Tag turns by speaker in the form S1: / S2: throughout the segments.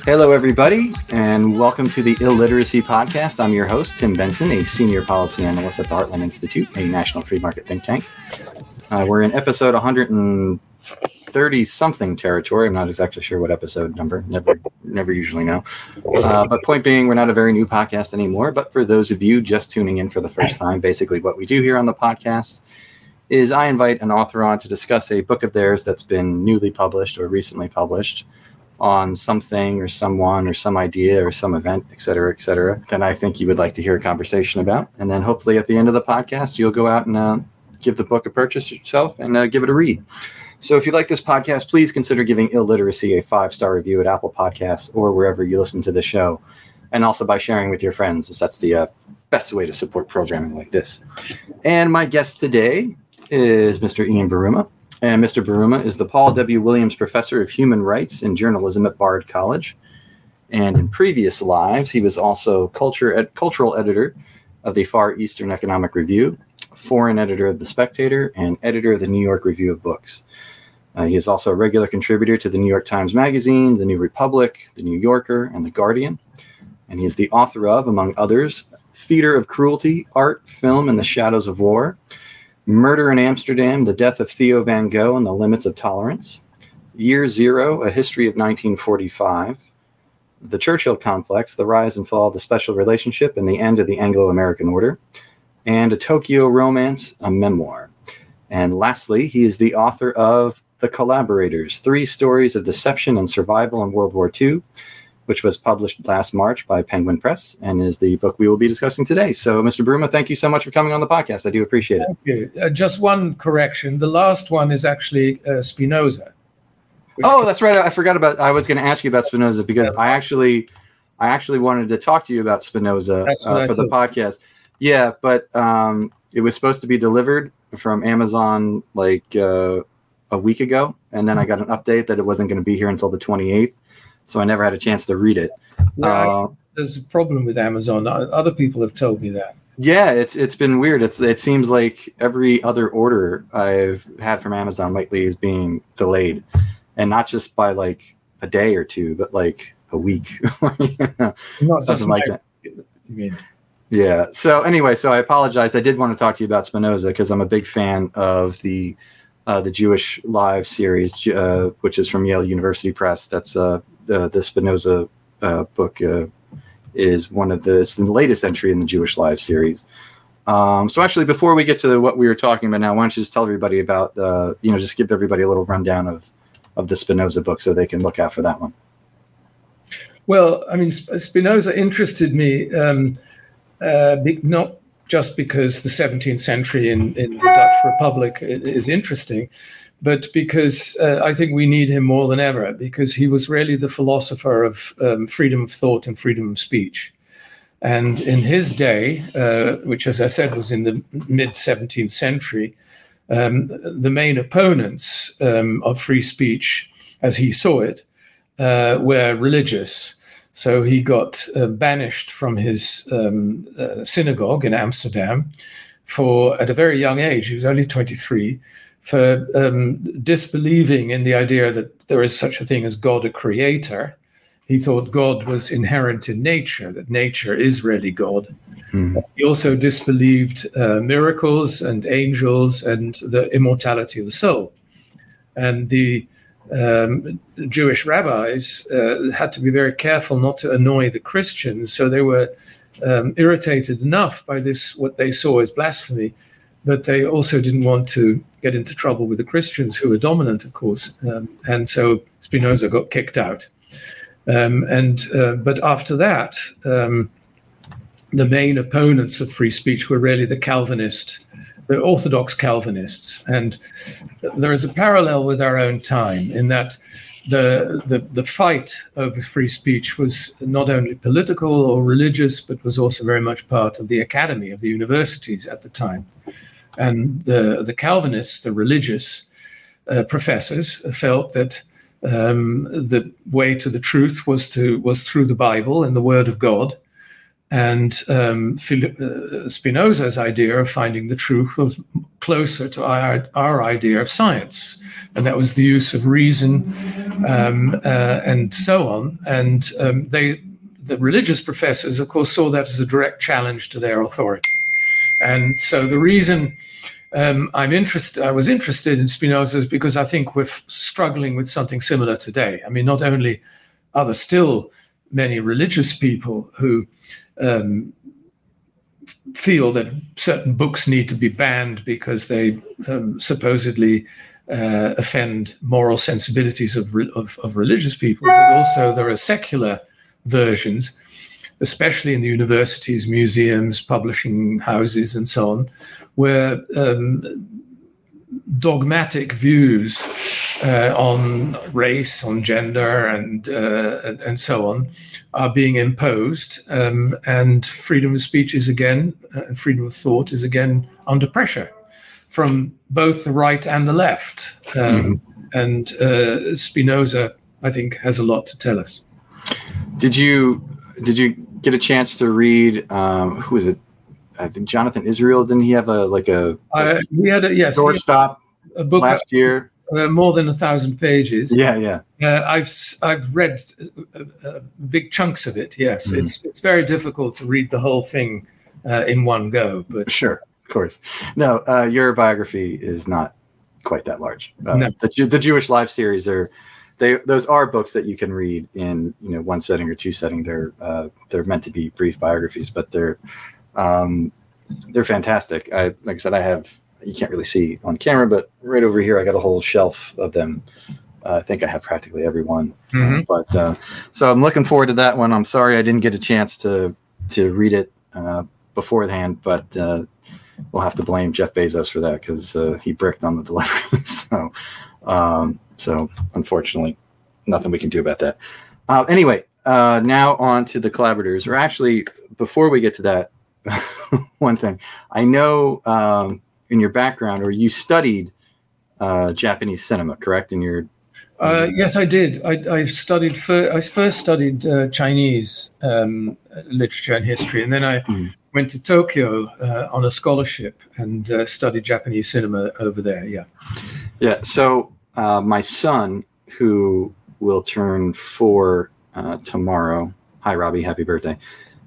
S1: Hello, everybody, and welcome to the Illiteracy Podcast. I'm your host, Tim Benson, a senior policy analyst at the Heartland Institute, a national free market think tank. We're in episode 130-something territory. I'm not exactly sure what episode number. Never usually know. But point being, we're not a very new podcast anymore. But for those of you just tuning in for the first time, basically what we do here on the podcast is I invite an author on to discuss a book of theirs that's been newly published or recently published on something or someone or some idea or some event, et cetera, that I think you would like to hear a conversation about. And then hopefully at the end of the podcast, you'll go out and give the book a purchase yourself and give it a read. So if you like this podcast, please consider giving Illiteracy a 5-star review at Apple Podcasts or wherever you listen to the show. And also by sharing with your friends, as that's the best way to support programming like this. And my guest today is Mr. Ian Buruma. And Mr. Buruma is the Paul W. Williams Professor of Human Rights and Journalism at Bard College. And in previous lives, he was also cultural editor of the Far Eastern Economic Review, foreign editor of The Spectator, and editor of the New York Review of Books. He is also a regular contributor to the New York Times Magazine, the New Republic, the New Yorker, and the Guardian. And he is the author of, among others, Theater of Cruelty, Art, Film, and the Shadows of War, Murder in Amsterdam, The Death of Theo Van Gogh and the Limits of Tolerance, Year Zero, A History of 1945, The Churchill Complex, The Rise and Fall of the Special Relationship and the End of the Anglo-American Order, and A Tokyo Romance, a Memoir. And lastly, he is the author of The Collaborators, 3 Stories of Deception and Survival in World War II, which was published last March by Penguin Press and is the book we will be discussing today. So, Mr. Buruma, thank you so much for coming on the podcast. I do appreciate it.
S2: Thank you. Just one correction. The last one is actually Spinoza.
S1: Oh, that's right. I forgot about. I was going to ask you about Spinoza because I actually wanted to talk to you about Spinoza for the podcast. Yeah, but it was supposed to be delivered from Amazon like a week ago, and then I got an update that it wasn't going to be here until the 28th. So I never had a chance to read it.
S2: Yeah, there's a problem with Amazon. Other people have told me that.
S1: Yeah, it's been weird. It seems like every other order I've had from Amazon lately is being delayed, and not just by like a day or two, but like a week, something like that.
S2: You mean?
S1: Yeah. So anyway, so I apologize. I did want to talk to you about Spinoza because I'm a big fan of the Jewish Live series, which is from Yale University Press. That's the Spinoza book is it's the latest entry in the Jewish Live series. So actually, before we get to what we were talking about now, why don't you just tell everybody about, just give everybody a little rundown of the Spinoza book so they can look out for that one.
S2: Well, I mean, Spinoza interested me not just because the 17th century in the Dutch Republic is interesting, but because I think we need him more than ever, because he was really the philosopher of freedom of thought and freedom of speech. And in his day, which, as I said, was in the mid-17th century, the main opponents of free speech, as he saw it, were religious. So he got banished from his synagogue in Amsterdam at a very young age. He was only 23, for disbelieving in the idea that there is such a thing as God, a creator. He thought God was inherent in nature, that nature is really God. Mm-hmm. He also disbelieved miracles and angels and the immortality of the soul. And the Jewish rabbis had to be very careful not to annoy the Christians. So they were irritated enough by this, what they saw as blasphemy, but they also didn't want to get into trouble with the Christians, who were dominant, of course. And so Spinoza got kicked out. But after that, the main opponents of free speech were really the Orthodox Calvinists. And there is a parallel with our own time in that the fight over free speech was not only political or religious, but was also very much part of the academy, of the universities at the time. And the Calvinists, the religious professors, felt that the way to the truth was through the Bible and the Word of God, And Spinoza's idea of finding the truth was closer to our idea of science, and that was the use of reason and so on. And the religious professors, of course, saw that as a direct challenge to their authority. And so the reason I was interested in Spinoza is because I think we're struggling with something similar today. I mean, not only are there still many religious people who feel that certain books need to be banned because they supposedly offend moral sensibilities of religious people, but also there are secular versions, especially in the universities, museums, publishing houses, and so on, where dogmatic views on race, on gender, and so on are being imposed, and freedom of speech is again, freedom of thought is again under pressure from both the right and the left. And Spinoza, I think, has a lot to tell us.
S1: Did you get a chance to read who is it? I think Jonathan Israel. Didn't he have a
S2: we had
S1: doorstop
S2: a book
S1: last year?
S2: More than 1,000 pages.
S1: Yeah.
S2: I've read big chunks of it. Yes, it's very difficult to read the whole thing in one go. But
S1: sure, of course. No, your biography is not quite that large.
S2: No.
S1: The Jewish Life series those are books that you can read in one setting or two setting. They're meant to be brief biographies, but they're fantastic. Like I said, you can't really see on camera, but right over here I got a whole shelf of them. I think I have practically every one. So I'm looking forward to that one. I'm sorry I didn't get a chance to read it beforehand, but we'll have to blame Jeff Bezos for that because he bricked on the delivery. So unfortunately, nothing we can do about that. Anyway, now on to the collaborators. Or actually, before we get to that, one thing. I know in your background, or you studied Japanese cinema, correct?
S2: Yes, I did. I first studied Chinese literature and history, and then I went to Tokyo on a scholarship and studied Japanese cinema over there.
S1: Yeah. So my son, who will turn 4 tomorrow. Hi, Robbie. Happy birthday.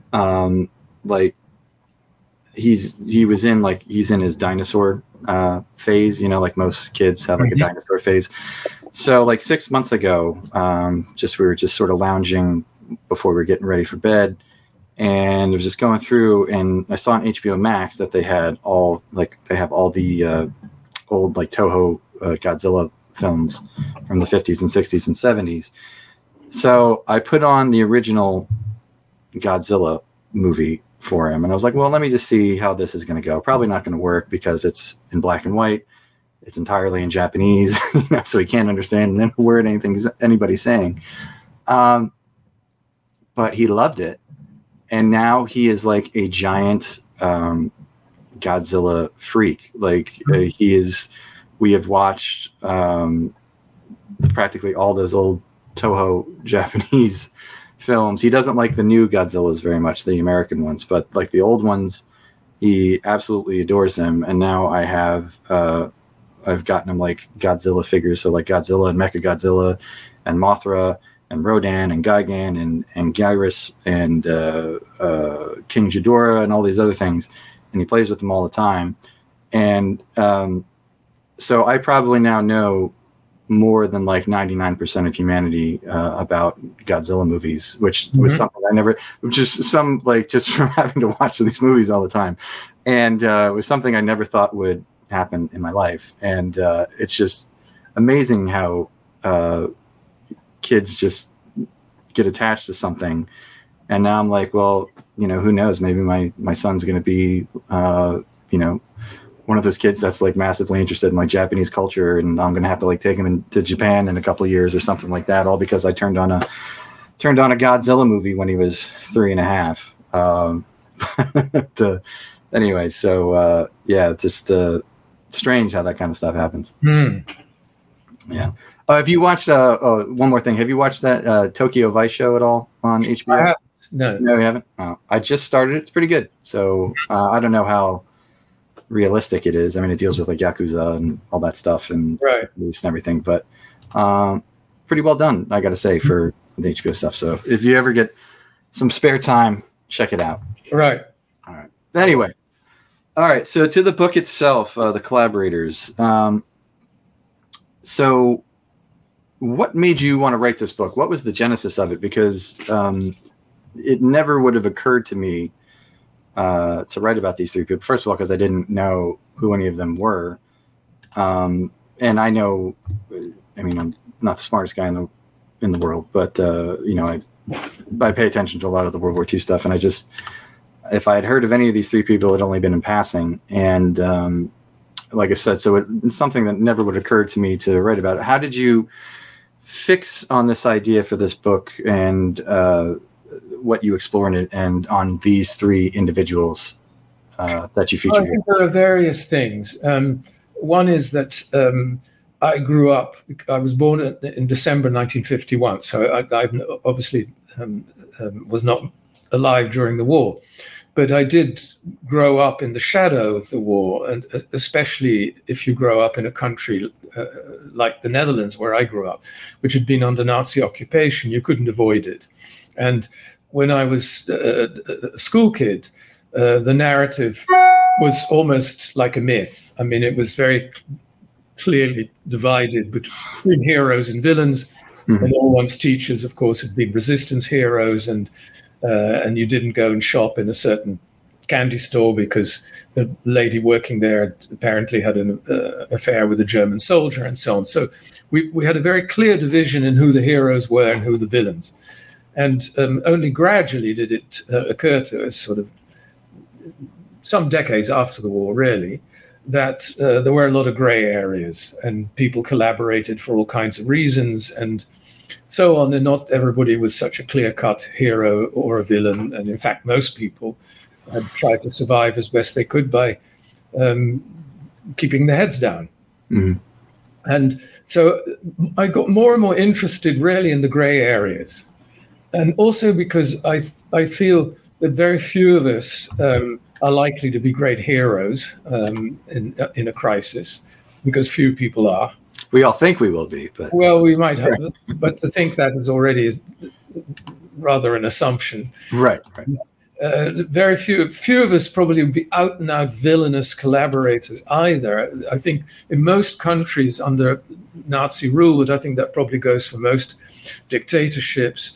S1: He's in his dinosaur phase, like most kids have a dinosaur phase. So 6 months ago, we were just sort of lounging before we were getting ready for bed, and I was just going through, and I saw on HBO Max that they have all the old Toho Godzilla films from the 50s and 60s and 70s. So I put on the original Godzilla movie for him, and I was like, well, let me just see how this is going to go. Probably not going to work because it's in black and white. It's entirely in Japanese, so he can't understand a word anybody's saying. But he loved it, and now he is like a giant Godzilla freak. He is. We have watched practically all those old Toho Japanese films. He doesn't like the new Godzillas very much, the American ones, but the old ones, he absolutely adores them. And now I've gotten him Godzilla figures, so Godzilla and Mechagodzilla and Mothra and Rodan and Gigan and Gyrus and King Ghidorah and all these other things, and he plays with them all the time. And so I probably now know more than 99% of humanity about Godzilla movies, which was something just from having to watch these movies all the time, and it was something I never thought would happen in my life. And it's just amazing how kids just get attached to something. And now I'm like, well, who knows? Maybe my son's going to be, one of those kids that's massively interested in Japanese culture, and I'm going to have to take him to Japan in a couple of years or something like that, all because I turned on a Godzilla movie when he was 3.5. Anyway, so it's just strange how that kind of stuff happens. Yeah. Have you watched one more thing? Have you watched that Tokyo Vice show at all on HBO?
S2: No.
S1: No, you haven't? Oh, I just started it. It's pretty good. So I don't know how realistic it is. I mean, it deals with like Yakuza and all that stuff and
S2: Right.
S1: police and everything, but pretty well done, I got to say, for the HBO stuff. So if you ever get some spare time, check it out.
S2: Right.
S1: All right. Anyway, all right. So to the book itself, the collaborators. So what made you want to write this book? What was the genesis of it? Because it never would have occurred to me to write about these three people. First of all, because I didn't know who any of them were. And I know, I mean, I'm not the smartest guy in the world, but I pay attention to a lot of the World War II stuff, and if I had heard of any of these three people, it had only been in passing. And like I said, so it's something that never would occur to me to write about. How did you fix on this idea for this book, and what you explore in it, and on these three individuals that you
S2: Well,
S1: featured
S2: I
S1: here?
S2: think there are various things. One is that I grew up. I was born in December 1951, so I obviously was not alive during the war, but I did grow up in the shadow of the war, and especially if you grow up in a country like the Netherlands, where I grew up, which had been under Nazi occupation, you couldn't avoid it. And when I was a school kid, the narrative was almost like a myth. I mean, it was very clearly divided between heroes and villains.
S1: Mm-hmm.
S2: And all one's teachers, of course, had been resistance heroes, and you didn't go and shop in a certain candy store because the lady working there apparently had an affair with a German soldier, and so on. So we had a very clear division in who the heroes were and who the villains. And only gradually did it occur to us, sort of some decades after the war, really, that there were a lot of gray areas and people collaborated for all kinds of reasons and so on. And not everybody was such a clear-cut hero or a villain. And in fact, most people had tried to survive as best they could by keeping their heads down.
S1: Mm-hmm.
S2: And so I got more and more interested really in the gray areas. And also because I feel that very few of us are likely to be great heroes in a crisis, because few people are.
S1: We all think we will be, but
S2: Well, we might have, but to think that is already rather an assumption.
S1: right.
S2: Very few of us probably would be out and out villainous collaborators either. I think in most countries under Nazi rule, but I think that probably goes for most dictatorships,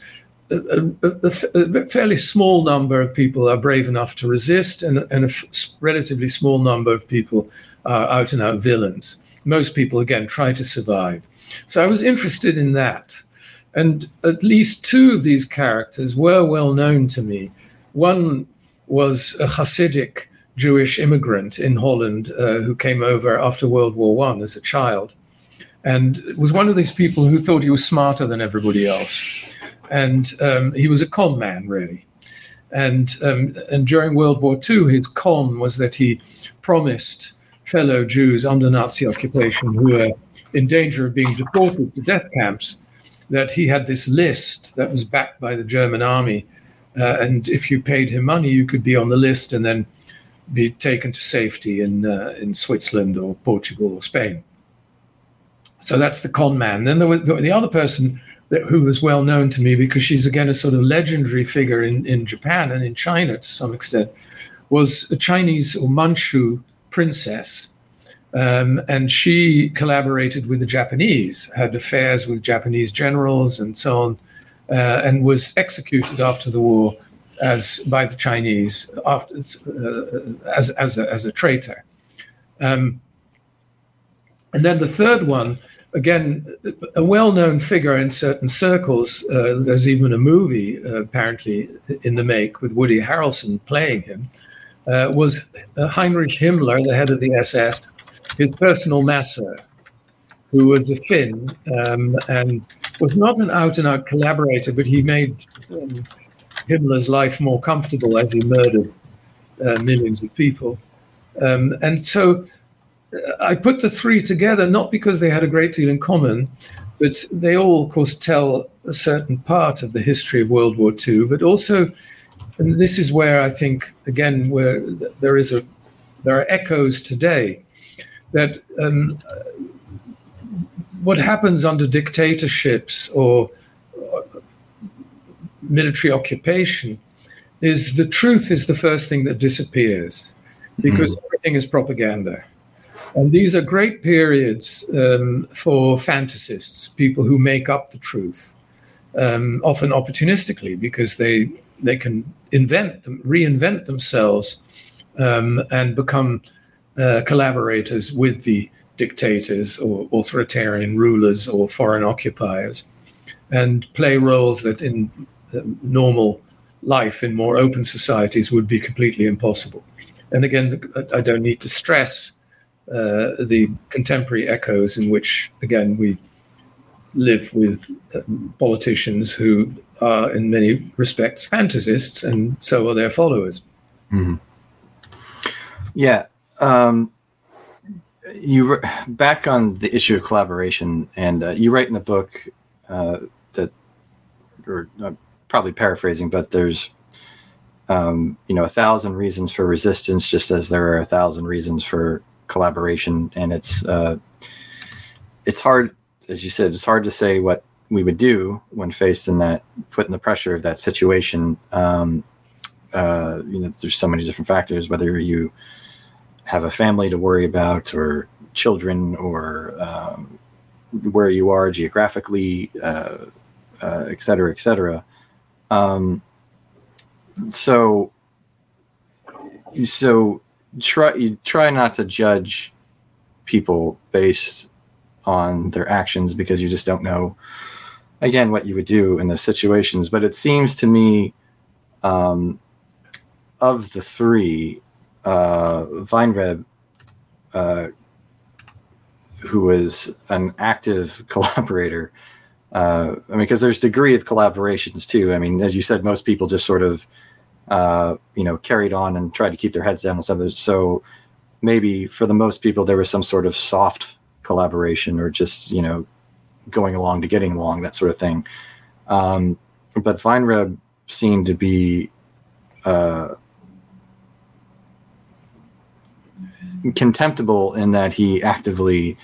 S2: a fairly small number of people are brave enough to resist, and a relatively small number of people are out and out villains. Most people, again, try to survive. So I was interested in that. And at least two of these characters were well known to me. One was a Hasidic Jewish immigrant in Holland who came over after World War I as a child, and was one of these people who thought he was smarter than everybody else. And he was a con man, really. And during World War II, his con was that he promised fellow Jews under Nazi occupation who were in danger of being deported to death camps that he had this list that was backed by the German army. And if you paid him money, you could be on the list and then be taken to safety in Switzerland or Portugal or Spain. So that's the con man. Then there was the other person who was well known to me, because she's again a sort of legendary figure in Japan and in China to some extent, was a Chinese or Manchu princess. And she collaborated with the Japanese, had affairs with Japanese generals and so on, and was executed after the war by the Chinese as a traitor. And then the third one, again, a well-known figure in certain circles. There's even a movie apparently in the make with Woody Harrelson playing him. Was Heinrich Himmler, the head of the SS, his personal masseur, who was a Finn and was not an out-and-out collaborator, but he made Himmler's life more comfortable as he murdered millions of people. And so I put the three together not because they had a great deal in common, but they all, of course, tell a certain part of the history of World War II. But also, and this is where I think again, where there are echoes today that what happens under dictatorships or military occupation is the truth is the first thing that disappears because everything is propaganda. And these are great periods for fantasists, people who make up the truth, often opportunistically, because they can reinvent themselves and become collaborators with the dictators or authoritarian rulers or foreign occupiers, and play roles that in normal life in more open societies would be completely impossible. And again, I don't need to stress the contemporary echoes in which, again, we live with politicians who are in many respects fantasists, and so are their followers.
S1: Mm-hmm. Yeah. You back on the issue of collaboration, and you write in the book that, or probably paraphrasing, but there's 1,000 reasons for resistance, just as there are 1,000 reasons for collaboration, and it's hard, as you said, it's hard to say what we would do when faced in that, put in the pressure of that situation. There's so many different factors, whether you have a family to worry about, or children, or where you are geographically, et cetera, et cetera. So try not to judge people based on their actions, because you just don't know, again, what you would do in those situations. But it seems to me, of the three, Weinreb, who was an active collaborator, because there's degree of collaborations too. I mean, as you said, most people just sort of, carried on and tried to keep their heads down and stuff. So maybe for the most people, there was some sort of soft collaboration, or just, going along to getting along, that sort of thing. But Weinreb seemed to be contemptible in that he actively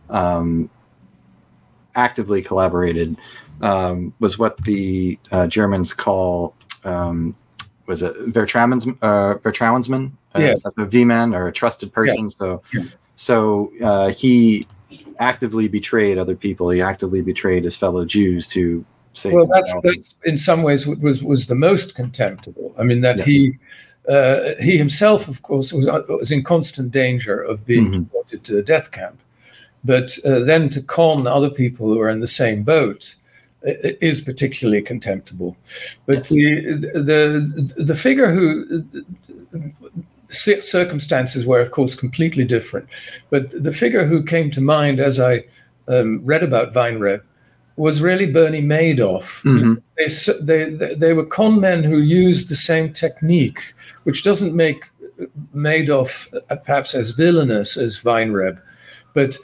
S1: collaborated. Was what the Germans call, was it Vertrauensmann?
S2: Yes.
S1: A V-man, or a trusted person.
S2: Yeah.
S1: So he actively betrayed other people. He actively betrayed his fellow Jews to save himself.
S2: That's in some ways was the most contemptible. I mean, that
S1: Yes.
S2: he himself, of course, was in constant danger of being deported to a death camp. But then to con other people who are in the same boat is particularly contemptible. But
S1: Yes.
S2: the figure who, circumstances were, of course, completely different. But the figure who came to mind as I read about Weinreb was really Bernie Madoff. They were con men who used the same technique, which doesn't make Madoff perhaps as villainous as Weinreb, but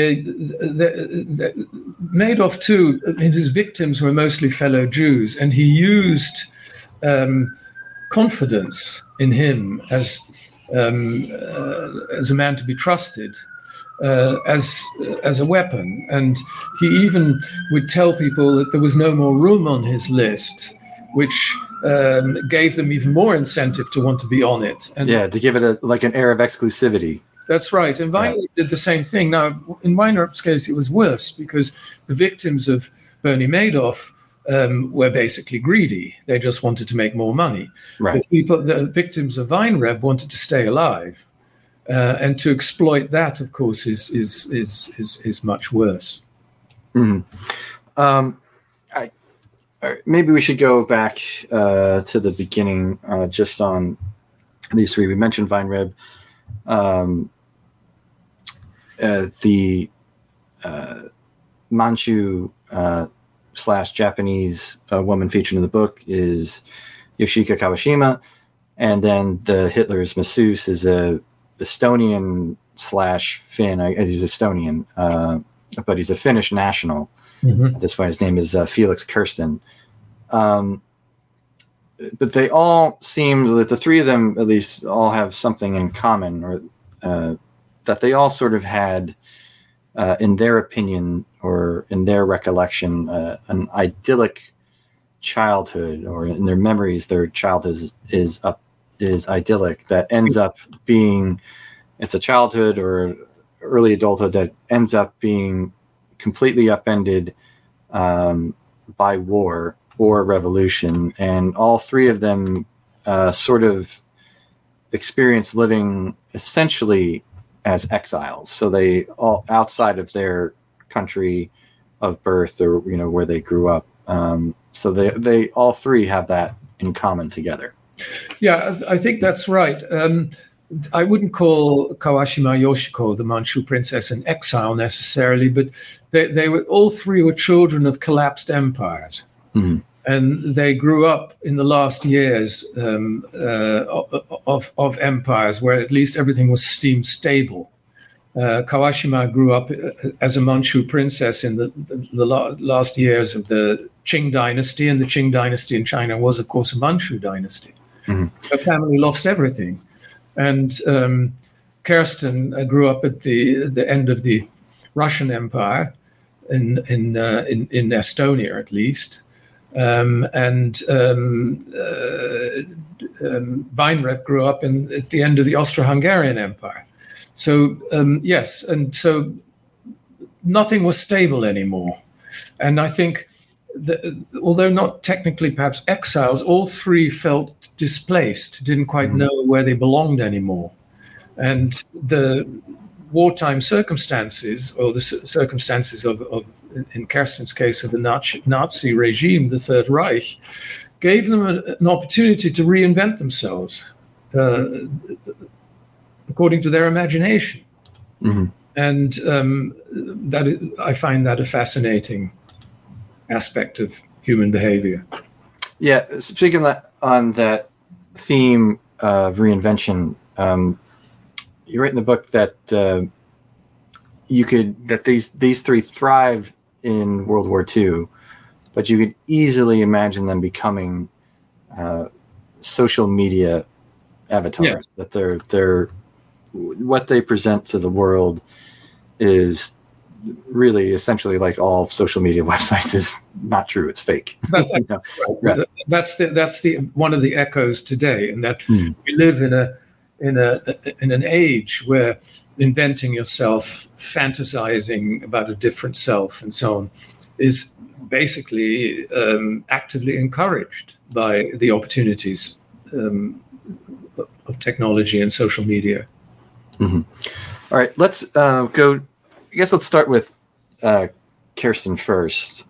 S2: Madoff too. I mean, his victims were mostly fellow Jews, and he used confidence in him as a man to be trusted, as a weapon. And he even would tell people that there was no more room on his list, which gave them even more incentive to want to be on it. And
S1: to give it an air of exclusivity.
S2: That's right. And Weinreb did the same thing. Now, in Weinreb's case, it was worse because the victims of Bernie Madoff were basically greedy. They just wanted to make more money.
S1: Right.
S2: The victims of Weinreb wanted to stay alive. And to exploit that, of course, is much worse.
S1: Mm-hmm. Maybe we should go back to the beginning, just on these three. We mentioned Weinreb, the Manchu / Japanese woman featured in the book is Yoshiko Kawashima, and then the Hitler's masseuse is a Estonian slash Finn. He's Estonian, but he's a Finnish national.
S2: Mm-hmm.
S1: At this point, his name is Felix Kirsten. But they all seem that the three of them at least all have something in common, or that they all sort of had, in their opinion or in their recollection, an idyllic childhood, or in their memories, their childhood is idyllic. That ends up being, it's a childhood or early adulthood that ends up being completely upended by war or revolution, and all three of them sort of experience living essentially as exiles. So they all outside of their country of birth, or where they grew up. So they all three have that in common together.
S2: Yeah, I think that's right. I wouldn't call Kawashima Yoshiko, the Manchu princess, an exile necessarily, but they were, all three were children of collapsed empires.
S1: Mm-hmm.
S2: And they grew up in the last years of empires where at least everything was deemed stable. Kawashima grew up as a Manchu princess in the last years of the Qing dynasty, and the Qing dynasty in China was, of course, a Manchu dynasty.
S1: Mm-hmm.
S2: Her family lost everything. And Kirsten grew up at the end of the Russian Empire in Estonia, at least. Weinreck grew up at the end of the Austro-Hungarian Empire. So, yes, and so nothing was stable anymore. And I think although not technically perhaps exiles, all three felt displaced, didn't quite know where they belonged anymore. And the wartime circumstances, or the circumstances of in Kirsten's case, of the Nazi regime, the Third Reich, gave them an opportunity to reinvent themselves according to their imagination.
S1: Mm-hmm.
S2: And I find that a fascinating aspect of human behavior.
S1: Yeah, speaking on that theme of reinvention, you write in the book that these three thrived in World War II, but you could easily imagine them becoming social media avatars.
S2: Yes.
S1: That they're what they present to the world is really essentially, like all social media websites, is not true. It's fake.
S2: That's right. That's the one of the echoes today, and that we live in an age where inventing yourself, fantasizing about a different self, and so on, is basically actively encouraged by the opportunities of technology and social media.
S1: Mm-hmm. All right, let's go. I guess let's start with Kirsten first.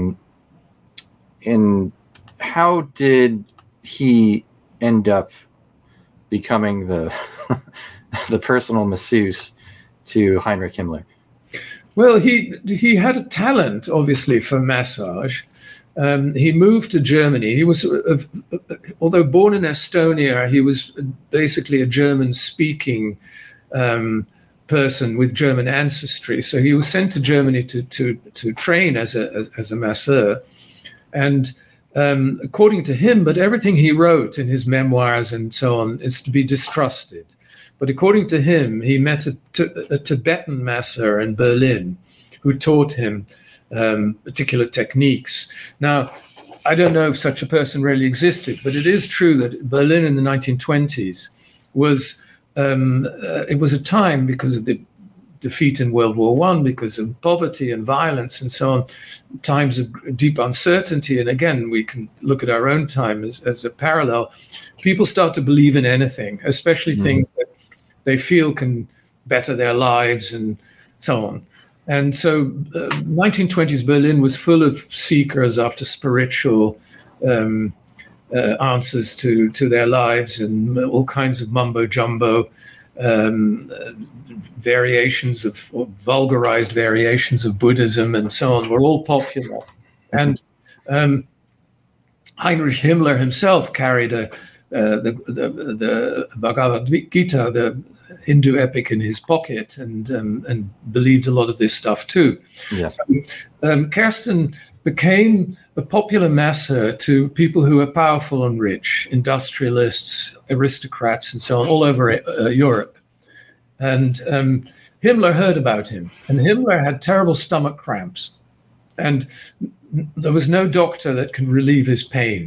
S1: And how did he end up becoming the the personal masseuse to Heinrich Himmler?
S2: Well, he had a talent, obviously, for massage. He moved to Germany. He was, although born in Estonia, he was basically a German-speaking person with German ancestry. So he was sent to Germany to train as a masseur. And according to him, but everything he wrote in his memoirs and so on is to be distrusted. But according to him, he met a Tibetan masseur in Berlin who taught him particular techniques. Now, I don't know if such a person really existed, but it is true that Berlin in the 1920s was it was a time, because of the defeat in World War I, because of poverty and violence and so on, times of deep uncertainty. And again, we can look at our own time as a parallel. People start to believe in anything, especially things that they feel can better their lives and so on. And so 1920s Berlin was full of seekers after spiritual answers to their lives, and all kinds of mumbo jumbo variations of, or vulgarized variations of Buddhism and so on were all popular. And Heinrich Himmler himself carried the Bhagavad Gita, the Hindu epic, in his pocket, and believed a lot of this stuff too.
S1: Yes.
S2: Kersten became a popular masser to people who are powerful and rich, industrialists, aristocrats, and so on, all over Europe. And Himmler heard about him, and Himmler had terrible stomach cramps, and there was no doctor that could relieve his pain.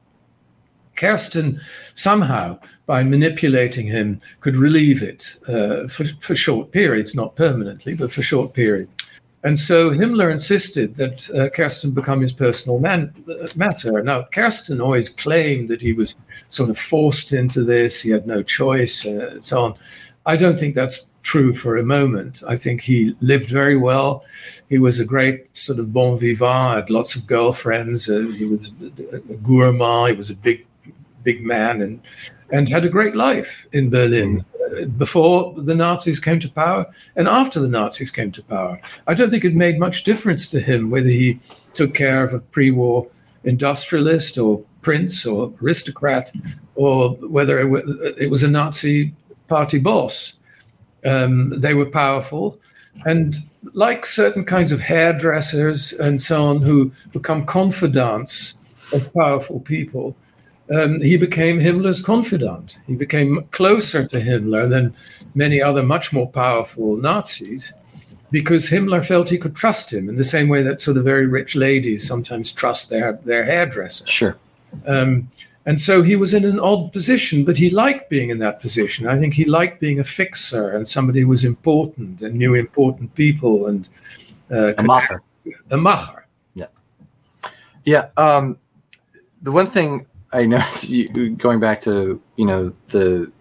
S2: Kersten somehow, by manipulating him, could relieve it for short periods, not permanently, but for short periods. And so Himmler insisted that Kersten become his personal masser. Now, Kersten always claimed that he was sort of forced into this, he had no choice, and so on. I don't think that's true for a moment. I think he lived very well. He was a great sort of bon vivant, had lots of girlfriends. He was a gourmand. He was a big man, and had a great life in Berlin before the Nazis came to power and after the Nazis came to power. I don't think it made much difference to him whether he took care of a pre-war industrialist or prince or aristocrat, or whether it was a Nazi party boss. They were powerful, and like certain kinds of hairdressers and so on who become confidants of powerful people, he became Himmler's confidant. He became closer to Himmler than many other much more powerful Nazis, because Himmler felt he could trust him in the same way that sort of very rich ladies sometimes trust their hairdresser.
S1: Sure.
S2: And so he was in an odd position, but he liked being in that position. I think he liked being a fixer and somebody who was important and knew important people and
S1: a macher.
S2: A macher.
S1: Yeah. Yeah. The one thing I noticed, going back to the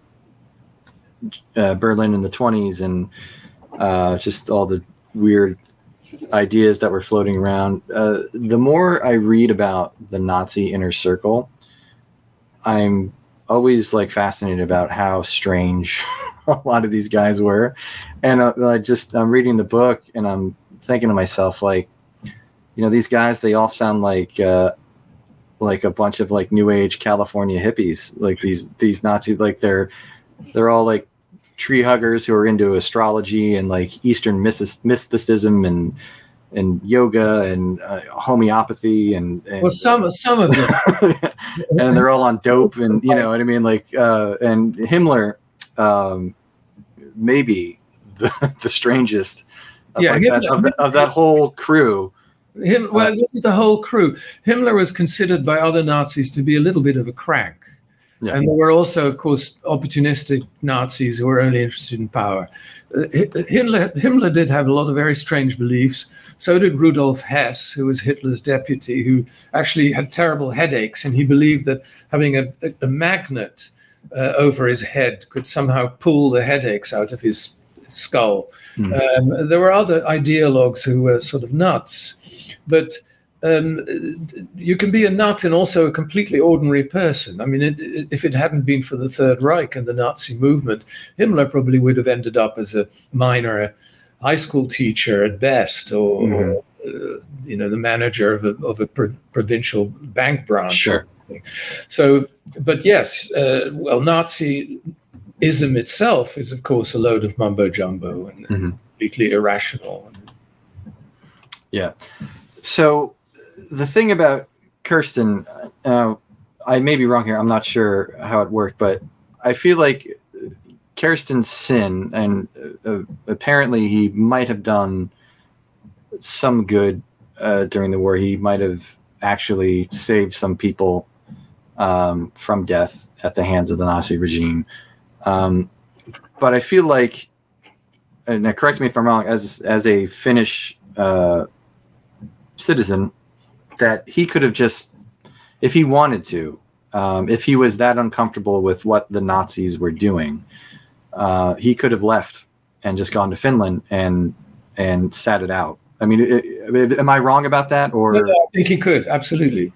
S1: Berlin in the 20s and just all the weird ideas that were floating around. The more I read about the Nazi inner circle, I'm always like fascinated about how strange a lot of these guys were. And I'm reading the book and I'm thinking to myself, like, these guys, they all sound like a bunch of like new age California hippies, like these Nazis, like they're all like tree huggers who are into astrology and like Eastern mysticism and yoga and homeopathy and
S2: well, some of them,
S1: and they're all on dope, and you know what I mean, like and Himmler, maybe the strangest of, of that whole crew.
S2: It wasn't the whole crew. Himmler was considered by other Nazis to be a little bit of a crank. Yeah. And there were also, of course, opportunistic Nazis who were only interested in power. Himmler did have a lot of very strange beliefs. So did Rudolf Hess, who was Hitler's deputy, who actually had terrible headaches. And he believed that having a magnet over his head could somehow pull the headaches out of his skull. There were other ideologues who were sort of nuts. But you can be a nut and also a completely ordinary person. I mean, if it hadn't been for the Third Reich and the Nazi movement, Himmler probably would have ended up as a minor high school teacher at best, or the manager of a provincial bank branch.
S1: Sure.
S2: So, but yes, Nazism itself is, of course, a load of mumbo jumbo and completely irrational.
S1: Yeah. So the thing about Kersten, I may be wrong here. I'm not sure how it worked, but I feel like Kersten's sin, and apparently he might have done some good during the war. He might have actually saved some people from death at the hands of the Nazi regime. But I feel like, and now correct me if I'm wrong, as a Finnish citizen, that he could have just, if he wanted to, if he was that uncomfortable with what the Nazis were doing, he could have left and just gone to Finland and sat it out. I mean, am I wrong about that? Or
S2: no, I think he could, absolutely.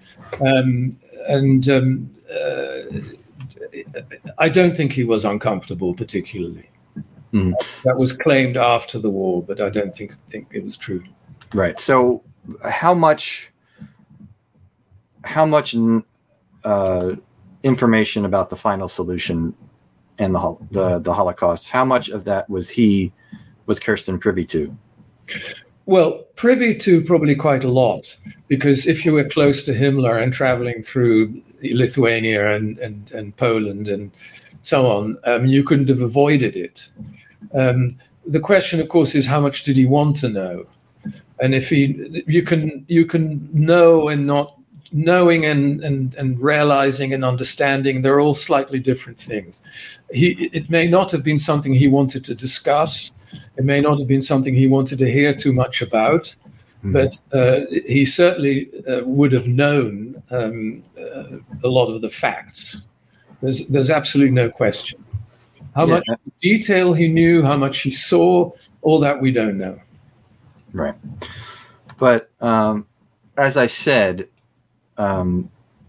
S2: I don't think he was uncomfortable particularly. That was claimed after the war, but I don't think it was true.
S1: Right. So how much information about the final solution and the Holocaust, how much of that was Kirsten privy to?
S2: Well, privy to probably quite a lot, because if you were close to Himmler and traveling through Lithuania and Poland and so on, you couldn't have avoided it. The question, of course, is how much did he want to know? And if you can know and not knowing and realizing and understanding, they're all slightly different things. It may not have been something he wanted to discuss. It may not have been something he wanted to hear too much about, but he certainly would have known a lot of the facts. There's absolutely no question. How much detail he knew, how much he saw, all that we don't know.
S1: Right. But as I said, and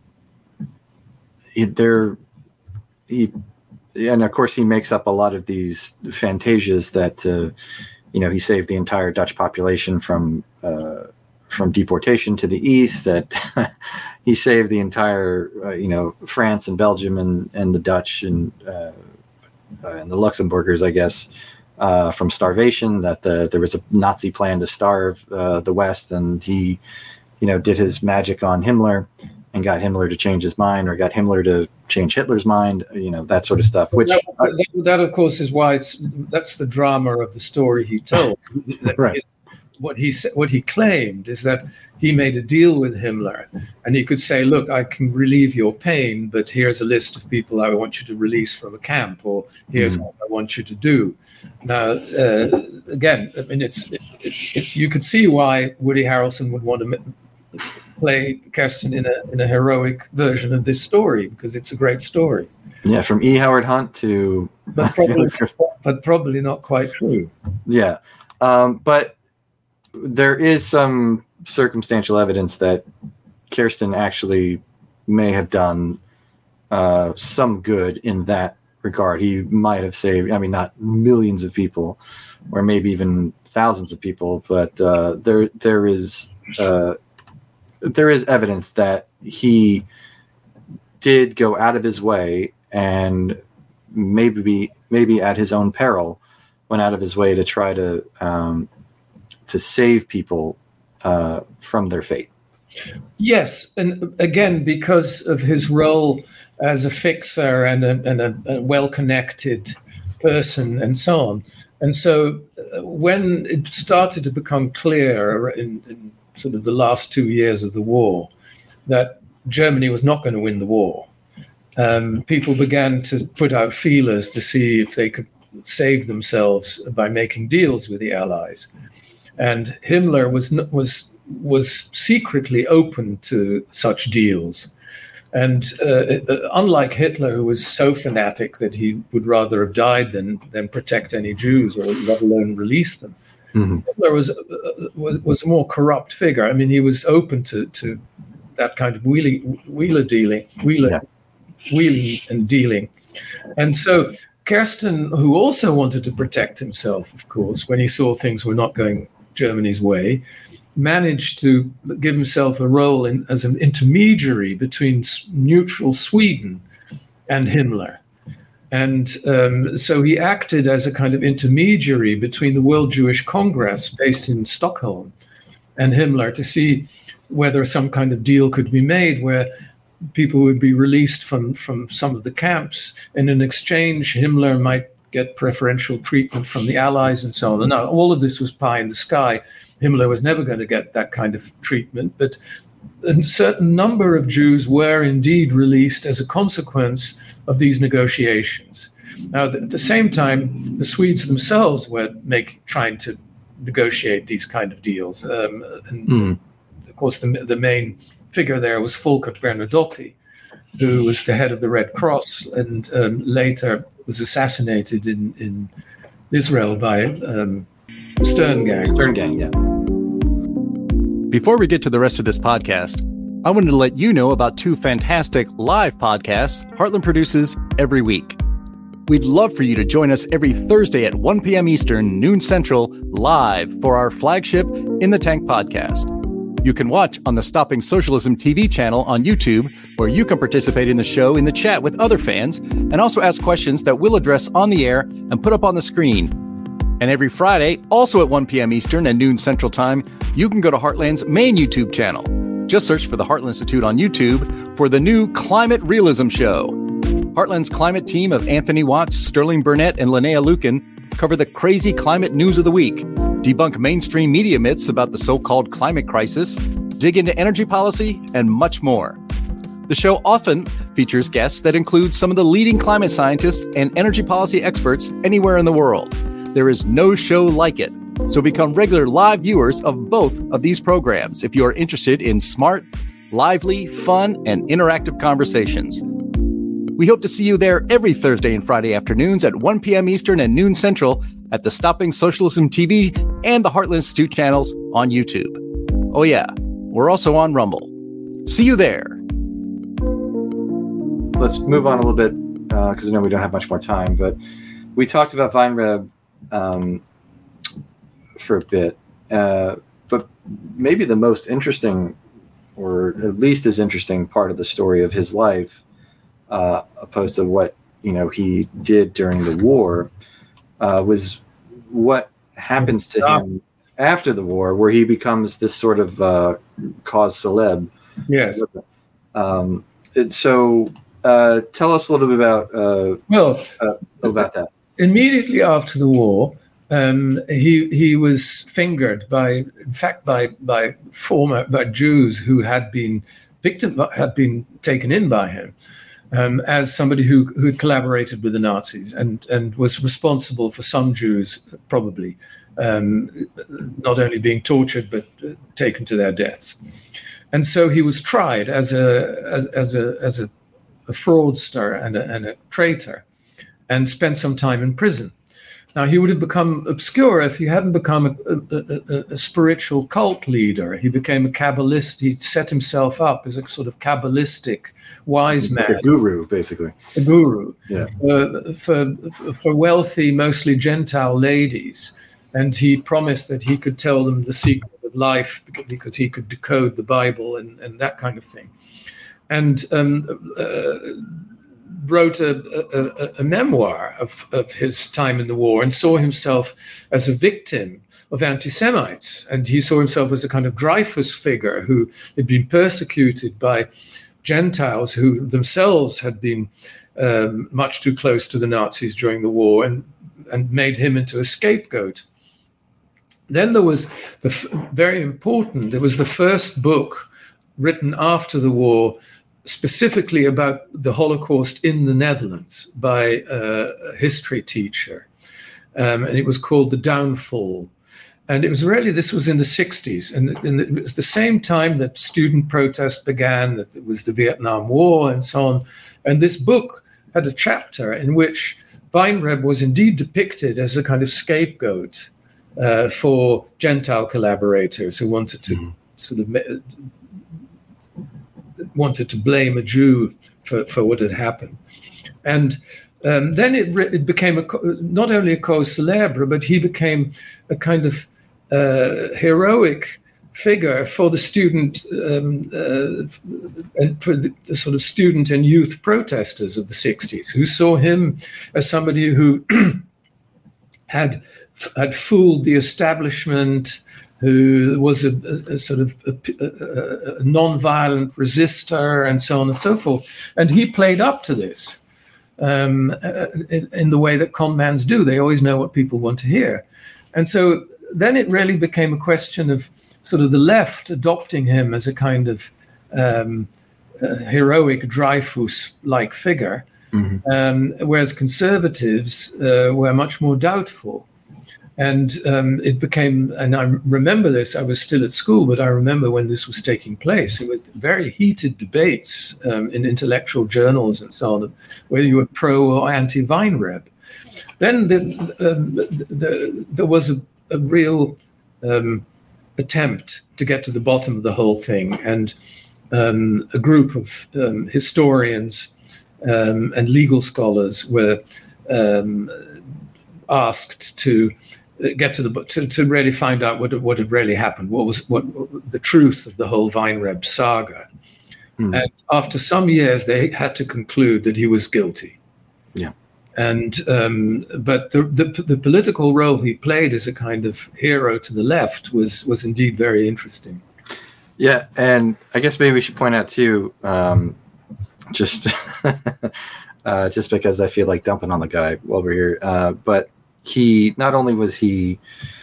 S1: of course he makes up a lot of these fantasias that he saved the entire Dutch population from deportation to the east, that he saved the entire France and Belgium and the Dutch and the Luxembourgers, I guess, from starvation, that there was a Nazi plan to starve the West, and he did his magic on Himmler and got Himmler to change his mind, or got Himmler to change Hitler's mind, that sort of stuff. Which
S2: that of course is why that's the drama of the story he told.
S1: Right.
S2: What he claimed is that he made a deal with Himmler, and he could say, "Look, I can relieve your pain, but here's a list of people I want you to release from a camp, or here's what I want you to do." Now, again, I mean, you could see why Woody Harrelson would want to play Kirsten in a heroic version of this story, because it's a great story.
S1: Yeah, from E. Howard Hunt to
S2: but probably not quite true.
S1: Yeah, but there is some circumstantial evidence that Kirsten actually may have done some good in that regard. He might have saved, I mean, not millions of people, or maybe even thousands of people, but there is evidence that he did go out of his way, and maybe at his own peril went out of his way to try to save people from their fate.
S2: Yes, and again, because of his role as a fixer and a well-connected person and so on. And so when it started to become clear in sort of the last 2 years of the war that Germany was not going to win the war, people began to put out feelers to see if they could save themselves by making deals with the Allies. And Himmler was secretly open to such deals. And unlike Hitler, who was so fanatic that he would rather have died than protect any Jews, or let alone release them, Hitler was a more corrupt figure. I mean, he was open to that kind of wheeling and dealing. And so Kirsten, who also wanted to protect himself, of course, when he saw things were not going Germany's way, managed to give himself a role as an intermediary between neutral Sweden and Himmler. And so he acted as a kind of intermediary between the World Jewish Congress, based in Stockholm, and Himmler, to see whether some kind of deal could be made where people would be released from some of the camps, and in exchange, Himmler might get preferential treatment from the Allies and so on. And now, all of this was pie in the sky. Himmler was never going to get that kind of treatment, but a certain number of Jews were indeed released as a consequence of these negotiations. Now, at the same time, the Swedes themselves were trying to negotiate these kind of deals. And of course, the main figure there was Volker Bernadotte, who was the head of the Red Cross and later was assassinated in Israel by the Stern Gang.
S1: Stern Gang, yeah.
S3: Before we get to the rest of this podcast, I wanted to let you know about 2 fantastic live podcasts Heartland produces every week. We'd love for you to join us every Thursday at 1 p.m. Eastern, noon Central, live for our flagship In the Tank podcast. You can watch on the Stopping Socialism TV channel on YouTube, where you can participate in the show in the chat with other fans and also ask questions that we'll address on the air and put up on the screen. And every Friday, also at 1 p.m. Eastern and noon Central Time, you can go to Heartland's main YouTube channel. Just search for the Heartland Institute on YouTube for the new Climate Realism Show. Heartland's climate team of Anthony Watts, Sterling Burnett, and Linnea Lucan cover the crazy climate news of the week, debunk mainstream media myths about the so-called climate crisis, dig into energy policy, and much more. The show often features guests that include some of the leading climate scientists and energy policy experts anywhere in the world. There is no show like it. So become regular live viewers of both of these programs if you are interested in smart, lively, fun, and interactive conversations. We hope to see you there every Thursday and Friday afternoons at 1 p.m. Eastern and noon Central at the Stopping Socialism TV and the Heartland Institute channels on YouTube. Oh yeah, we're also on Rumble. See you there.
S1: Let's move on a little bit because I know we don't have much more time, but we talked about Weinreb for a bit, but maybe the most interesting, or at least as interesting part of the story of his life, opposed to what he did during the war, was what happens to him after the war, where he becomes this sort of cause celeb.
S2: Yes.
S1: So tell us a little bit about that.
S2: Immediately after the war, he was fingered by Jews who had been taken in by him. As somebody who had collaborated with the Nazis and was responsible for some Jews probably not only being tortured but taken to their deaths. And so he was tried as a fraudster and a traitor, and spent some time in prison. Now, he would have become obscure if he hadn't become a spiritual cult leader. He became a Kabbalist. He set himself up as a sort of Kabbalistic wise man.
S1: Like a guru, basically.
S2: A guru.
S1: Yeah.
S2: For wealthy, mostly Gentile ladies. And he promised that he could tell them the secret of life because he could decode the Bible and that kind of thing. And wrote a memoir of his time in the war and saw himself as a victim of anti-Semites. And he saw himself as a kind of Dreyfus figure who had been persecuted by Gentiles who themselves had been much too close to the Nazis during the war, and made him into a scapegoat. Then there was there was the first book written after the war specifically about the Holocaust in the Netherlands by a history teacher. And it was called The Downfall. And this was in the 60s. And it was the same time that student protest began, that it was the Vietnam War and so on. And this book had a chapter in which Weinreb was indeed depicted as a kind of scapegoat for Gentile collaborators who wanted to wanted to blame a Jew for what had happened. And then it became not only a cause célèbre, but he became a kind of heroic figure for the student and for the sort of student and youth protesters of the 60s, who saw him as somebody who had fooled the establishment, who was a sort of a non-violent resistor, and so on and so forth. And he played up to this in the way that conmans do. They always know what people want to hear. And so then it really became a question of sort of the left adopting him as a kind of heroic Dreyfus-like figure, whereas conservatives were much more doubtful. And it became, and I remember this, I was still at school, but I remember when this was taking place, it was very heated debates in intellectual journals and so on, whether you were pro or anti-Weinreb. Then there was a real attempt to get to the bottom of the whole thing. And a group of historians and legal scholars were asked to get to the book to really find out what had really happened, what the truth of the whole Weinreb saga. And after some years, they had to conclude that he was guilty.
S1: Yeah.
S2: And but the political role he played as a kind of hero to the left was indeed very interesting.
S1: Yeah, and I guess maybe we should point out too, just just because I feel like dumping on the guy while we're here, but he not only was he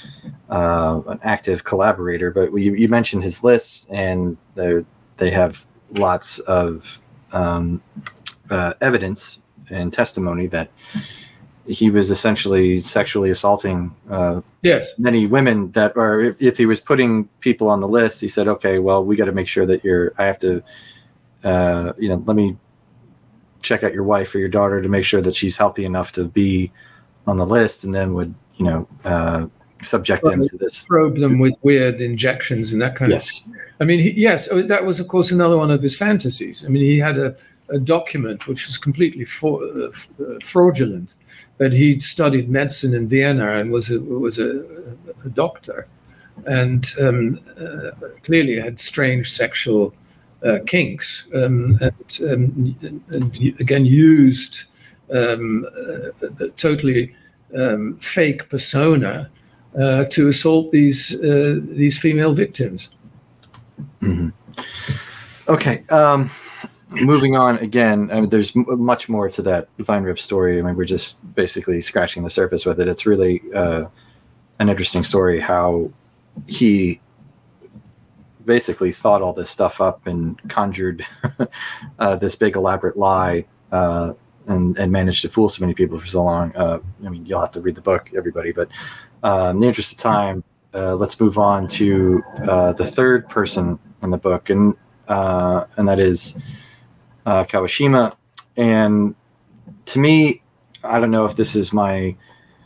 S1: an active collaborator, but you mentioned his lists, and they have lots of evidence and testimony that he was essentially sexually assaulting
S2: Yes.
S1: many women that are, if he was putting people on the list, he said, okay, well, we got to make sure that I have to, let me check out your wife or your daughter to make sure that she's healthy enough to be on the list, and then would, subject them to this.
S2: Probe them with weird injections and that kind of thing. I mean, yes, that was, of course, another one of his fantasies. I mean, he had a document which was completely fraudulent, that he'd studied medicine in Vienna and was a doctor, and clearly had strange sexual kinks, and again used a totally fake persona to assault these female victims.
S1: Mm-hmm. Okay. Moving on again, I mean, there's much more to that Weinreb story. I mean, we're just basically scratching the surface with it. It's really an interesting story how he basically thought all this stuff up and conjured this big elaborate lie and managed to fool so many people for so long. I mean, you'll have to read the book, everybody, but in the interest of time, let's move on to the third person in the book, and that is Kawashima. And to me, I don't know if this is my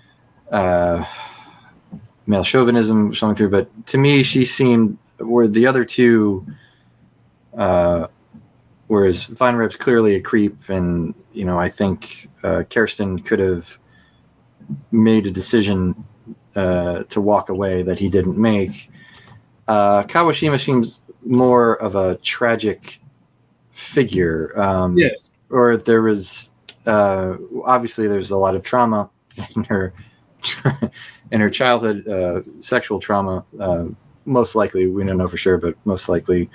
S1: male chauvinism showing through, but to me, she seemed, where the other two, whereas Weinreb's clearly a creep, and I think Kirsten could have made a decision to walk away that he didn't make. Kawashima seems more of a tragic figure.
S2: Yes.
S1: Or there was obviously there's a lot of trauma in her childhood, sexual trauma. Most likely, we don't know for sure, but most likely.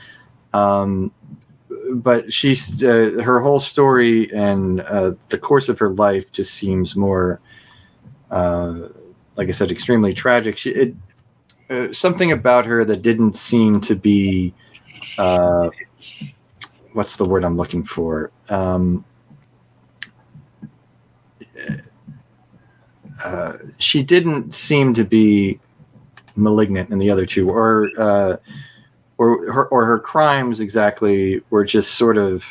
S1: But she's her whole story and the course of her life just seems more, like I said, extremely tragic. Something about her that didn't seem to be, what's the word I'm looking for? She didn't seem to be malignant in the other two, or her crimes exactly were just sort of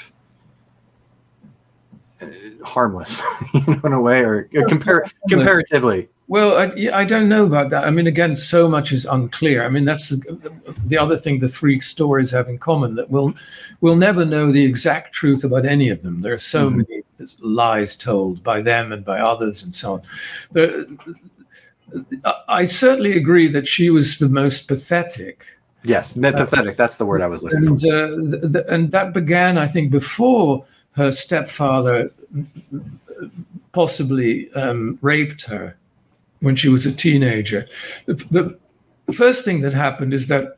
S1: harmless, in a way, or comparatively.
S2: Well, I don't know about that. I mean, again, so much is unclear. I mean, that's the other thing the three stories have in common, that we'll never know the exact truth about any of them. There are so many lies told by them and by others and so on. I certainly agree that she was the most pathetic.
S1: Yes, pathetic. That's the word I was looking for.
S2: And that began, I think, before her stepfather possibly raped her when she was a teenager. The first thing that happened is that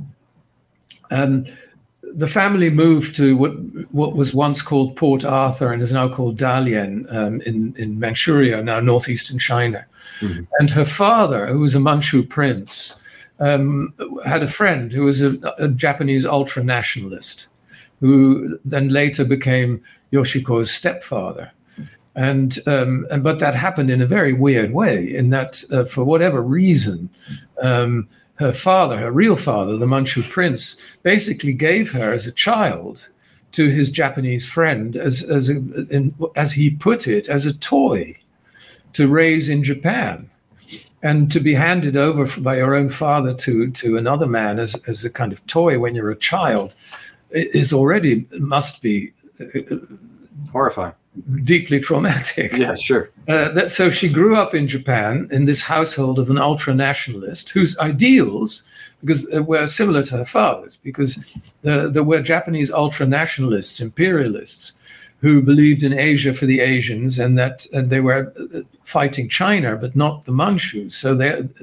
S2: the family moved to what was once called Port Arthur and is now called Dalian in Manchuria, now northeastern China. Mm-hmm. And her father, who was a Manchu prince, had a friend who was a Japanese ultra-nationalist, who then later became Yoshiko's stepfather. But that happened in a very weird way, in that for whatever reason, her father, her real father, the Manchu prince, basically gave her as a child to his Japanese friend as he put it, as a toy to raise in Japan, and to be handed over by your own father to another man as a kind of toy when you're a child must be
S1: Horrifying.
S2: deeply traumatic.
S1: Yeah, sure.
S2: So she grew up in Japan in this household of an ultra-nationalist whose ideals were similar to her father's, because there were Japanese ultra-nationalists, imperialists, who believed in Asia for the Asians, and they were fighting China, but not the Manchus. So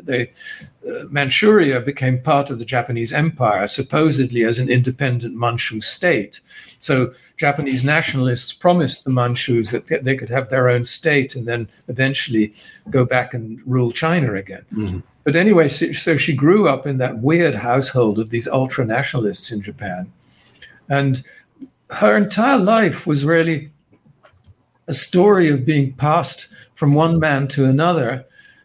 S2: Manchuria became part of the Japanese Empire, supposedly as an independent Manchu state. So Japanese nationalists promised the Manchus that they could have their own state and then eventually go back and rule China again.
S1: Mm-hmm.
S2: But anyway, so she grew up in that weird household of these ultra-nationalists in Japan. And her entire life was really a story of being passed from one man to another,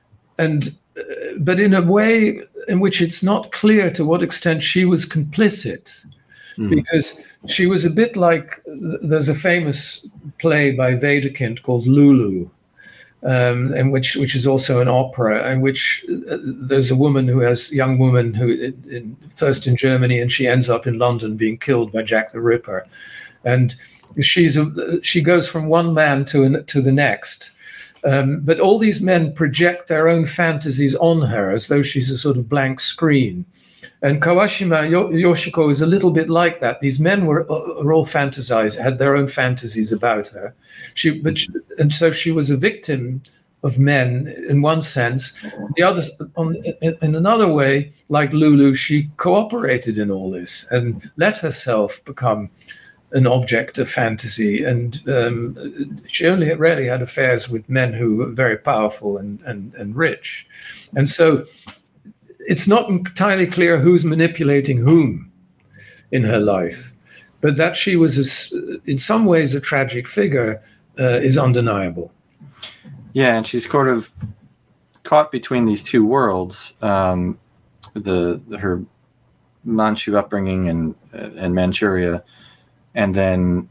S2: but in a way in which it's not clear to what extent she was complicit. Because she was a bit like, there's a famous play by Wedekind called Lulu, and which is also an opera, in which there's a young woman who first in Germany, and she ends up in London being killed by Jack the Ripper, and she goes from one man to the next. But all these men project their own fantasies on her as though she's a sort of blank screen. And Kawashima Yoshiko is a little bit like that. These men are all fantasized, had their own fantasies about her. And so she was a victim of men in one sense. The other, in another way, like Lulu, she cooperated in all this and let herself become an object of fantasy. And she only rarely had affairs with men who were very powerful and rich. And so it's not entirely clear who's manipulating whom in her life, but that she was, in some ways, a tragic figure is undeniable.
S1: Yeah, and she's sort of caught between these two worlds, her Manchu upbringing and Manchuria, and then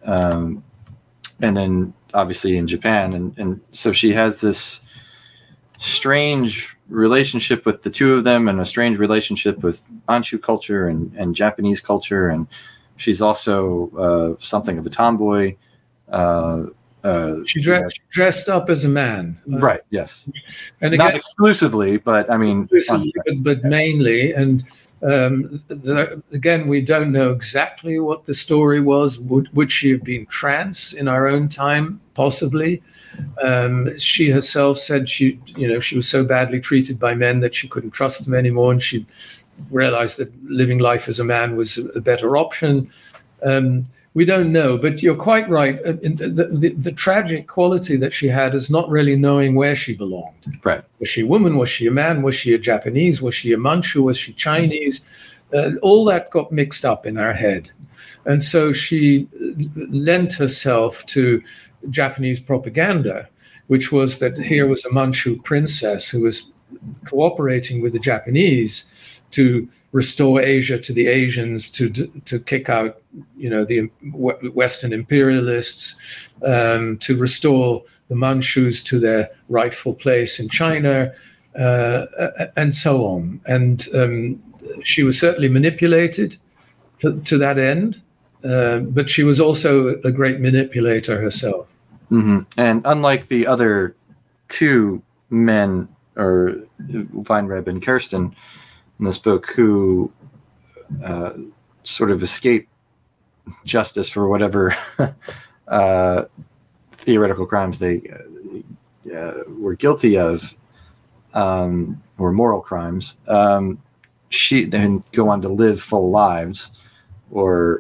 S1: obviously in Japan, and so she has this strange relationship with the two of them, and a strange relationship with Manchu culture and Japanese culture, and she's also something of a tomboy.
S2: She dressed up as a man,
S1: right? Yes,
S2: and again,
S1: not exclusively, but I mean,
S2: but mainly. And again, we don't know exactly what the story was. Would she have been trans in our own time? Possibly. She herself said she was so badly treated by men that she couldn't trust them anymore, and she realized that living life as a man was a better option. We don't know, but you're quite right. The tragic quality that she had is not really knowing where she belonged.
S1: Right.
S2: Was she a woman? Was she a man? Was she a Japanese? Was she a Manchu? Was she Chinese? All that got mixed up in her head. And so she lent herself to Japanese propaganda, which was that here was a Manchu princess who was cooperating with the Japanese to restore Asia to the Asians, to kick out, the Western imperialists, to restore the Manchus to their rightful place in China, and so on. And she was certainly manipulated to that end, but she was also a great manipulator herself.
S1: Mm-hmm. And unlike the other two men, or Weinreb and Kirsten, in this book, who sort of escape justice for whatever theoretical crimes they were guilty of, or moral crimes, she then go on to live full lives, or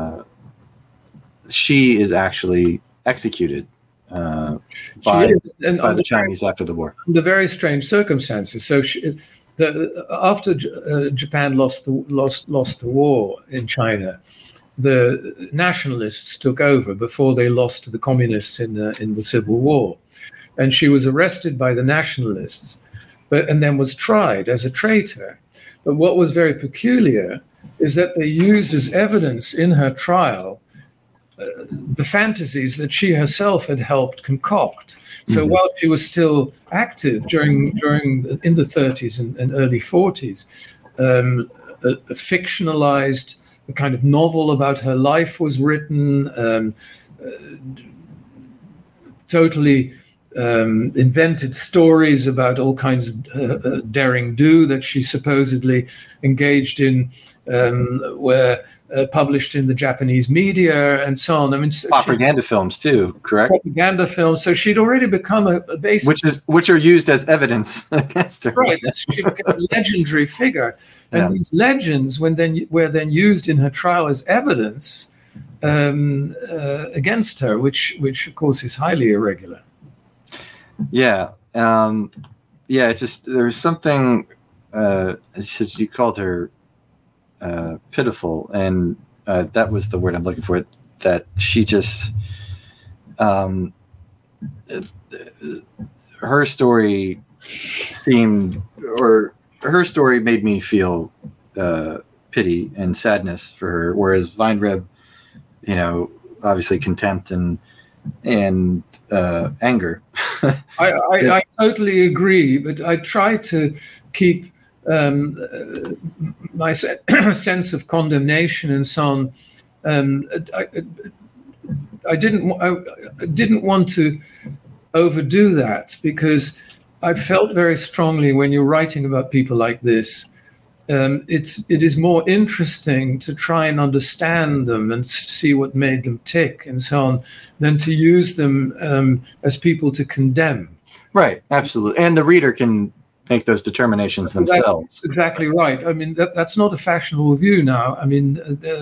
S1: she is actually executed by the Chinese after the war.
S2: Under very strange circumstances. So after Japan lost the war in China, the nationalists took over before they lost to the communists in the Civil War, and she was arrested by the nationalists, and then was tried as a traitor. But what was very peculiar is that they used as evidence in her trial the fantasies that she herself had helped concoct. So while she was still active during in the 30s and early 40s, a fictionalized kind of novel about her life was written. totally invented stories about all kinds of daring do that she supposedly engaged in, were published in the Japanese media and so on. I mean,
S1: propaganda films too, correct?
S2: Propaganda films. So she'd already become a basic,
S1: which are used as evidence against her.
S2: Right, she became a legendary figure, and these legends, were then used in her trial as evidence against her, which of course is highly irregular.
S1: Yeah, it's just there's something. You called her pitiful, and that was the word I'm looking for. That she just, her story made me feel pity and sadness for her, whereas Weinreb, obviously contempt and anger.
S2: I totally agree, but I try to keep my sense of condemnation and so on. I didn't want to overdo that, because I felt very strongly when you're writing about people like this, it is more interesting to try and understand them and see what made them tick and so on, than to use them as people to condemn.
S1: Right, absolutely, and the reader can make those determinations themselves.
S2: That's exactly right. I mean, that's not a fashionable view now. I mean,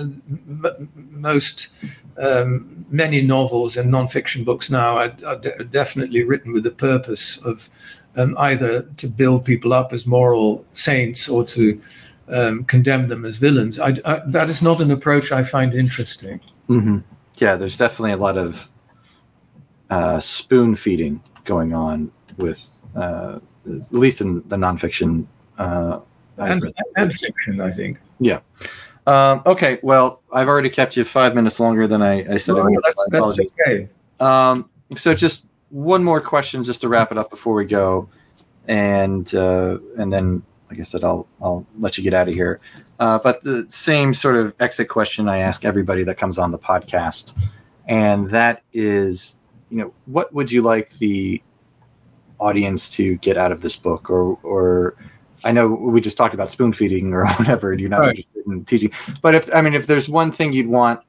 S2: many novels and nonfiction books now are definitely written with the purpose of either to build people up as moral saints or to condemn them as villains. That is not an approach I find interesting.
S1: Mm-hmm. Yeah, there's definitely a lot of spoon feeding going on with, at least in the nonfiction.
S2: And fiction, I think.
S1: Yeah. Okay, well, I've already kept you 5 minutes longer than I said.
S2: That's okay.
S1: So just one more question, just to wrap it up before we go, and then, like I said, I'll let you get out of here. But the same sort of exit question I ask everybody that comes on the podcast, and that is, what would you like the audience to get out of this book, or I know we just talked about spoon feeding or whatever, and you're not interested in teaching, but if there's one thing you'd want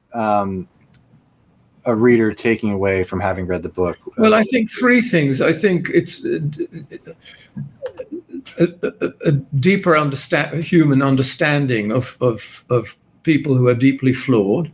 S1: a reader taking away from having read the book.
S2: Well, I think three things. I think it's a deeper human understanding of people who are deeply flawed.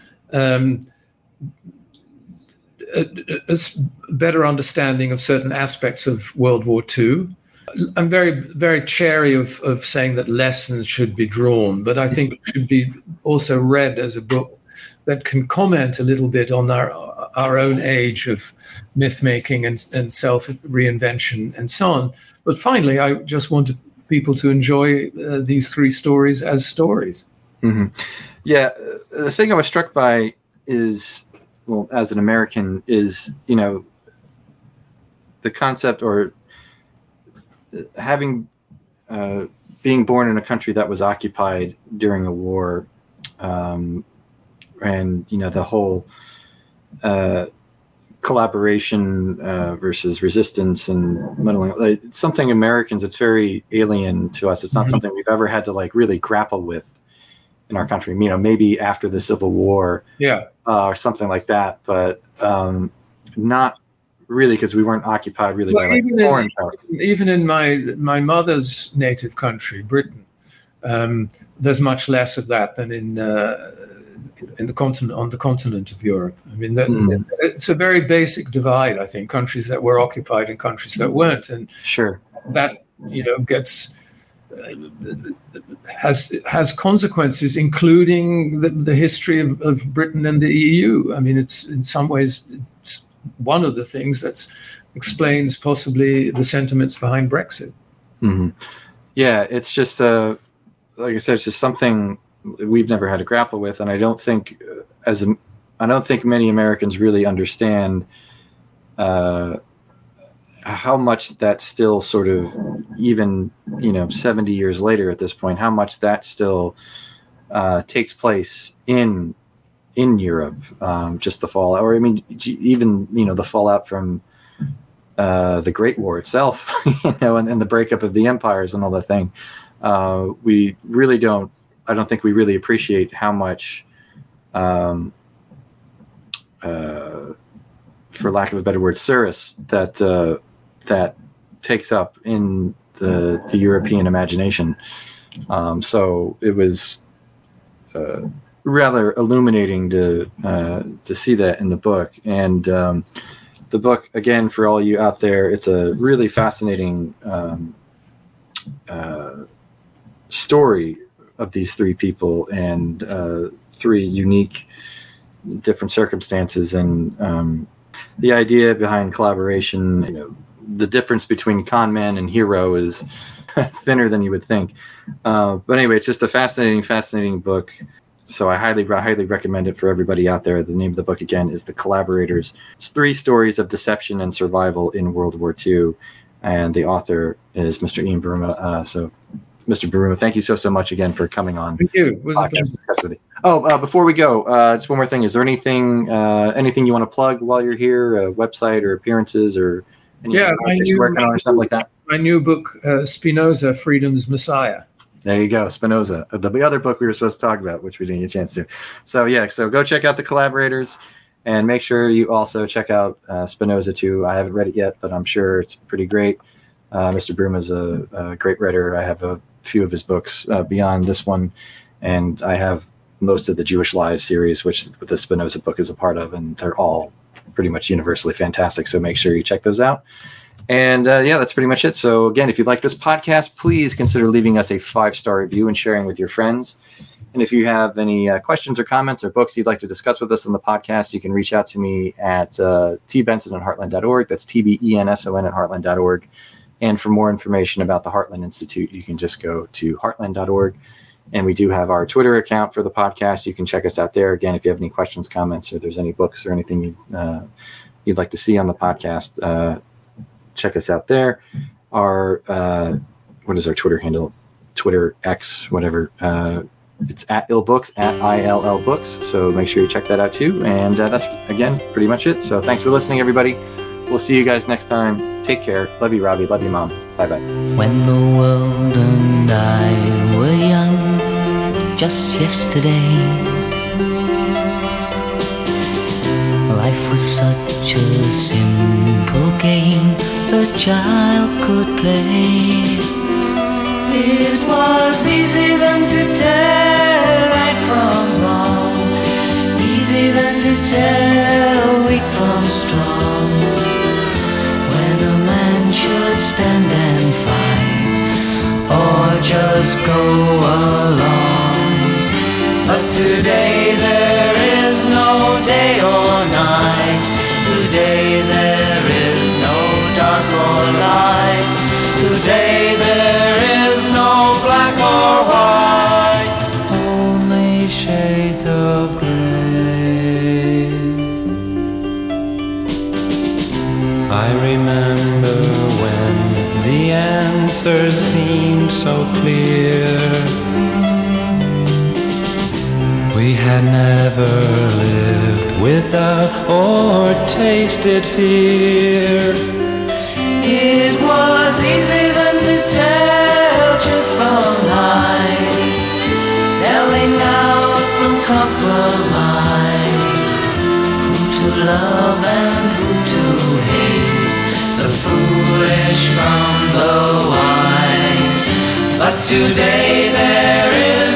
S2: A better understanding of certain aspects of World War II. I'm very, very chary of saying that lessons should be drawn, but I think it should be also read as a book that can comment a little bit on our own age of myth making and self reinvention and so on. But finally, I just wanted people to enjoy these three stories as stories.
S1: Mm-hmm. Yeah, the thing I was struck by is, well, as an American, is the concept, or having being born in a country that was occupied during a war, and the whole collaboration versus resistance and muddling. It's something Americans, it's very alien to us. It's not something we've ever had to really grapple with in our country. Maybe after the Civil War, or something like that, but not really, because we weren't occupied really by foreign power.
S2: Even in my mother's native country, Britain, there's much less of that than in the continent of Europe. I mean, it's a very basic divide. I think countries that were occupied and countries that weren't, and
S1: sure,
S2: that gets has consequences, including the history of Britain and the EU. I mean, it's in some ways it's one of the things that explains possibly the sentiments behind Brexit.
S1: Mm-hmm. Yeah, it's just like I said, it's just something we've never had to grapple with, and I don't think many Americans really understand how much that still sort of, even 70 years later at this point, how much that still takes place in in Europe, just the fallout, or I mean, even the fallout from the Great War itself, and the breakup of the empires and all that thing. We really don't. I don't think we really appreciate how much, for lack of a better word, service that takes up in the European imagination. So it was rather illuminating to see that in the book. And the book, again, for all you out there, it's a really fascinating story of these three people and three unique, different circumstances, and the idea behind collaboration. The difference between con man and hero is thinner than you would think. But anyway, it's just a fascinating book. So I highly recommend it for everybody out there. The name of the book, again, is The Collaborators. It's 3 stories of deception and survival in World War II. And the author is Mr. Ian Buruma. So, Mr. Buruma, thank you so much again for coming on.
S2: Thank you. It was a pleasure.
S1: Discuss with you. Before we go, just one more thing. Is there anything you want to plug while you're here? A website or appearances or anything you're working on or something like that?
S2: My new book, Spinoza, Freedom's Messiah.
S1: There you go, Spinoza, the other book we were supposed to talk about, which we didn't get a chance to. So go check out The Collaborators, and make sure you also check out Spinoza too. I haven't read it yet, but I'm sure it's pretty great. Mr. Buruma is a great writer. I have a few of his books beyond this one, and I have most of the Jewish Lives series, which the Spinoza book is a part of, and they're all pretty much universally fantastic. So make sure you check those out. And that's pretty much it. So again, if you like this podcast, please consider leaving us a 5-star review and sharing with your friends. And if you have any questions or comments or books you'd like to discuss with us on the podcast, you can reach out to me at tbenson@heartland.org. That's TBENSON at heartland.org. And for more information about the Heartland Institute, you can just go to heartland.org. And we do have our Twitter account for the podcast. You can check us out there. Again, if you have any questions, comments, or there's any books or anything you'd like to see on the podcast, check us out there. Our what is our Twitter handle? Twitter X, whatever. It's at @illbooks, at ILL books. So make sure you check that out too. And that's, again, pretty much it. So thanks for listening, everybody. We'll see you guys next time. Take care. Love you, Robbie. Love you, Mom. Bye-bye.
S4: When the world and I were young, just yesterday, life was such a simple game a child could play. It was easy then to tell right from wrong, easy then to tell weak from strong. When a man should stand and fight, or just go along. But today there is no day or night. Today there is no dark or light. Today there is no black or white. Only shades of gray. I remember when the answers seemed so clear. We had never lived without or tasted fear. It was easy then to tell truth from lies, selling out from compromise. Who to love and who to hate, the foolish from the wise. But today there is